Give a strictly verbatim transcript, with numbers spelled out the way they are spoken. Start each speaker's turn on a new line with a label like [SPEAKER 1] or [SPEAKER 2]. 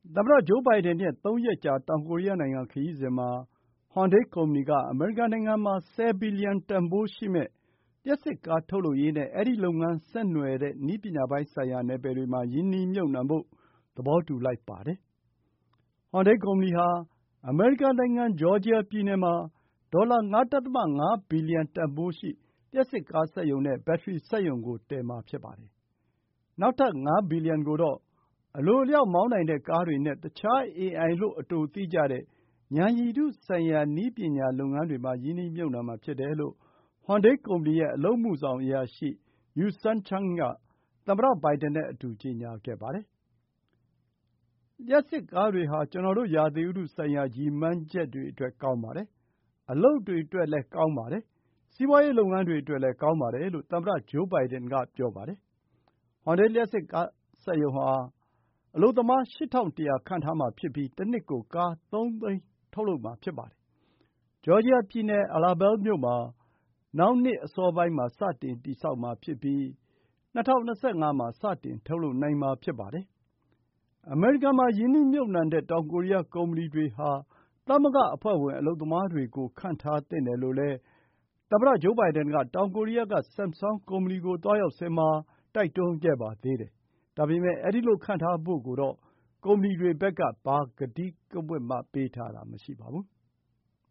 [SPEAKER 1] သမ္မတဂျိုးဘိုင်ဒန်ရဲ့သုံးရက်ကြာတောင်ကိုရီးယားနိုင်ငံခရီးစဉ်မှာ Hyundai ကုမ္ပဏီက အမေရိကန်နိုင်ငံမှာ ဆယ်ဘီလီယံတန်ဖိုးရှိမယ့်လျှပ်စစ်ကားထုတ်လုပ်ရေးနဲ့ အဲဒီလုပ်ငန်းဆက်နွယ်တဲ့နည်းပညာပိုင်းဆိုင်ရာနယ်ပယ်တွေမှာ ရင်းနှီးမြှုပ်နှံဖို့ သဘောတူလိုက်ပါတယ်။ Hyundai ကုမ္ပဏီဟာ အမေရိကန်နိုင်ငံ ဂျော်ဂျီယာပြည်နယ်မှာ ဒေါ်လာ ၅.၅ ဘီလီယံတန်ဖိုးရှိလျှပ်စစ်ကားစက်ရုံနဲ့ ဘက်ထရီစက်ရုံကို တည်မှာဖြစ်ပါတယ်။ နောက်ထပ် ၅ ဘီလီယံကိုတော့ အလိုအလျောက်မောင်းနိုင်တဲ့ကားတွေနဲ့ တခြား အေအိုင်လို့အတိုသိကြတဲ့ ဉာဏ်ရည်တုဆိုင်ရာနည်းပညာလုပ်ငန်းတွေမှာ ရင်းနှီးမြှုပ်နှံမှာဖြစ်တယ်လို့ Hyundai ကုမ္ပဏီရဲ့ အလုပ်အမှုဆောင်အရာရှိ Yoo Sun Chang က သမ္မတဘိုင်ဒန်နဲ့အတူ ကြေညာခဲ့ပါတယ်။ လျှပ်စစ်ကားတွေဟာ ကျနော်တို့ ရာသီဥတုဆိုင်ရာရည်မှန်းချက်တွေအတွက် ကောင်းပါတယ်။ အလုပ်တွေအတွက်လည်းကောင်းပါတယ်။ စီးပွါးရေးလုပ်ငန်းတွေအတွက်လည်း ကောင်းပါတယ်လို့ သမ္မတဂျိုးဘိုင်ဒန်က ပြောပါတယ်။ Hyundai လျှပ်စစ်ကားစက်ရုံဟာ အလုပ်သမား ၈,၁၀၀ ခန့်ထားမှာဖြစ်ပြီး တနှစ်ကို ကား သုံးသိန်းထုတ်လုပ်မှာဖြစ်ပါတယ်။ ဂျော်ဂျီယာပြည်နယ် Allabelle မြို့မှာ နောက်နှစ်အစောပိုင်းမှာ စတင်တည်ဆောက်မှာဖြစ်ပြီး ၂၀၂၅ မှာ စတင်ထုတ်လုပ်နိုင်မှာဖြစ်ပါတယ်။ အမေရိကန်မှာရင်းနှီးမြှုပ်နှံတဲ့ တောင်ကိုရီးယားကုမ္ပဏီတွေဟာ သမဂ္ဂအဖွဲ့ဝင်အလုပ်သမားတွေကို ခန့်ထားသင့်တယ်လို့လည်း သမ္မတဂျိုးဘိုင်ဒန်က တောင်ကိုရီးယားက Samsung ကုမ္ပဏီကိုသွားရောက်စဉ်မှာ တိုက်တွန်းခဲ့ပါသေးတယ်။ ဒါပေမဲ့ အဲဒီလိုခန့်ထားဖို့ကိုတော့ ကုမ္ပဏီတွေဘက်က ဘာကတိကဝတ်မှ ပေးထားတာမရှိပါဘူး